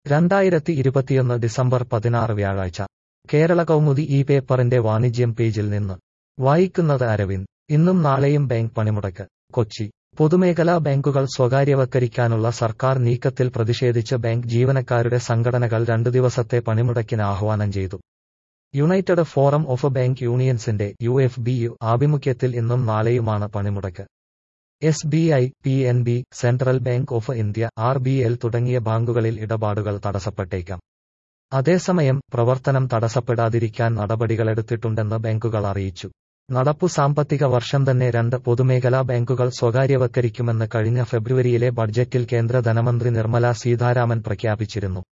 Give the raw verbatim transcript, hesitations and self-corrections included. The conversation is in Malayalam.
രണ്ടായിരത്തി ഇരുപത്തിയൊന്ന് ഡിസംബർ പതിനാറ് വ്യാഴാഴ്ച കേരള കൗമുദി ഈ പേപ്പറിന്റെ വാണിജ്യം പേജിൽ നിന്ന് വായിക്കുന്നത് അരവിന്ദ്. ഇന്നും നാളെയും ബാങ്ക് പണിമുടക്ക്. കൊച്ചി. പൊതുമേഖലാ ബാങ്കുകൾ സ്വകാര്യവൽക്കരിക്കാനുള്ള സർക്കാർ നീക്കത്തിൽ പ്രതിഷേധിച്ച് ബാങ്ക് ജീവനക്കാരുടെ സംഘടനകൾ രണ്ടു ദിവസത്തെ പണിമുടക്കിന് ആഹ്വാനം ചെയ്തു. യുണൈറ്റഡ് ഫോറം ഓഫ് ബാങ്ക് യൂണിയൻസിന്റെ യു എഫ് ബി യു ആഭിമുഖ്യത്തിൽ ഇന്നും നാളെയുമാണ് പണിമുടക്ക്. S B I, P N B, Central Bank of India, R B L തുടങ്ങിയ ബാങ്കുകളിൽ ഇടപാടുകൾ തടസ്സപ്പെട്ടേക്കാം. അതേസമയം പ്രവർത്തനം തടസ്സപ്പെടാതിരിക്കാൻ നടപടികളെടുത്തിട്ടുണ്ടെന്ന് ബാങ്കുകൾ അറിയിച്ചു. നടപ്പു സാമ്പത്തിക വർഷം തന്നെ രണ്ട് പൊതുമേഖലാ ബാങ്കുകൾ സ്വകാര്യവൽക്കരിക്കുമെന്ന് കഴിഞ്ഞ ഫെബ്രുവരിയിലെ ബഡ്ജറ്റിൽ കേന്ദ്ര ധനമന്ത്രി നിർമ്മല സീതാരാമൻ പ്രഖ്യാപിച്ചിരുന്നു.